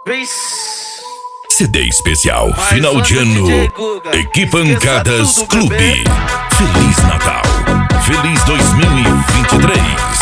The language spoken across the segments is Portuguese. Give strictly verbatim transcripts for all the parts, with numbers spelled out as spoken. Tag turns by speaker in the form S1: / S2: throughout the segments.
S1: C D especial final de ano Equipancadas Clube. Feliz Natal, feliz dois mil e vinte e três.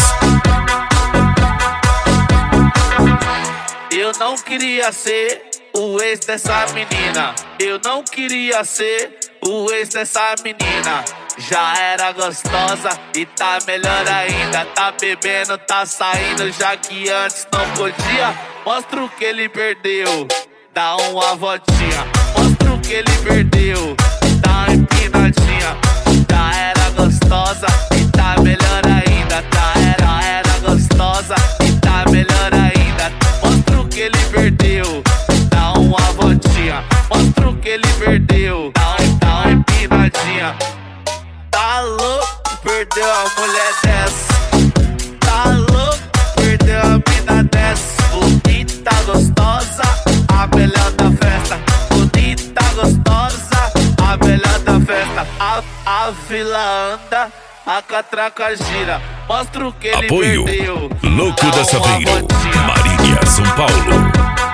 S2: Eu não queria ser o ex dessa menina. Eu não queria ser o ex dessa menina. Já era gostosa e tá melhor ainda. Tá bebendo, tá saindo, já que antes não podia. Mostra o que ele perdeu, dá uma voltinha. Mostra o que ele perdeu, dá uma empinadinha. Já era gostosa e tá melhor ainda. Tá era, era gostosa e tá melhor ainda. Mostra o que ele perdeu, dá uma voltinha. Mostra o que ele perdeu, dá, dá uma empinadinha. Tá louco, perdeu a mulher dessa. Tá louco, perdeu a mina dessa. Bonita, gostosa, a melhor da festa. Bonita, gostosa, a melhor da festa. A, a fila anda, a catraca gira. Mostra o que ele
S1: Apoio
S2: perdeu.
S1: Louco da Saveiro, Marília, São Paulo.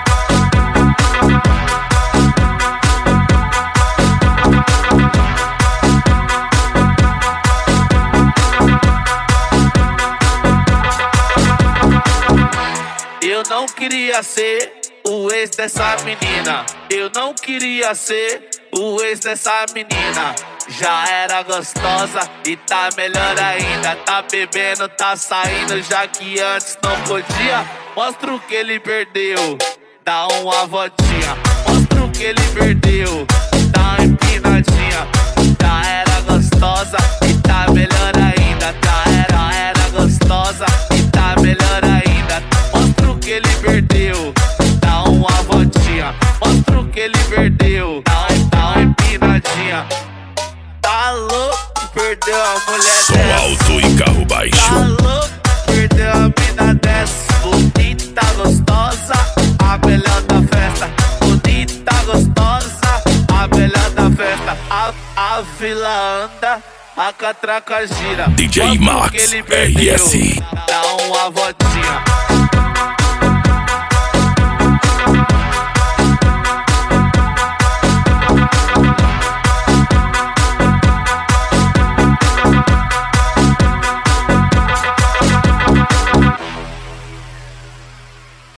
S2: Eu não queria ser o ex dessa menina. Eu não queria ser o ex dessa menina. Já era gostosa e tá melhor ainda. Tá bebendo, tá saindo, já que antes não podia. Mostra o que ele perdeu, dá uma voltinha. Mostra o que ele perdeu, dá uma empinadinha. Já era gostosa e tá melhor ainda. Já era, era gostosa e tá melhor ainda. Mostra o que ele perdeu, dá uma voltinha. Mostra o que ele perdeu, dá, dá uma empinadinha. Tá louco, perdeu a mulher
S1: Som
S2: dessa.
S1: alto e carro baixo.
S2: Tá louco, perdeu a mina dessa. Bonita, gostosa, a melhor da festa. Bonita, gostosa, a melhor da festa. A, a fila anda, a catraca gira.
S1: D J
S2: Mostra o
S1: Max,
S2: que ele perdeu,
S1: R S.
S2: dá uma voltinha.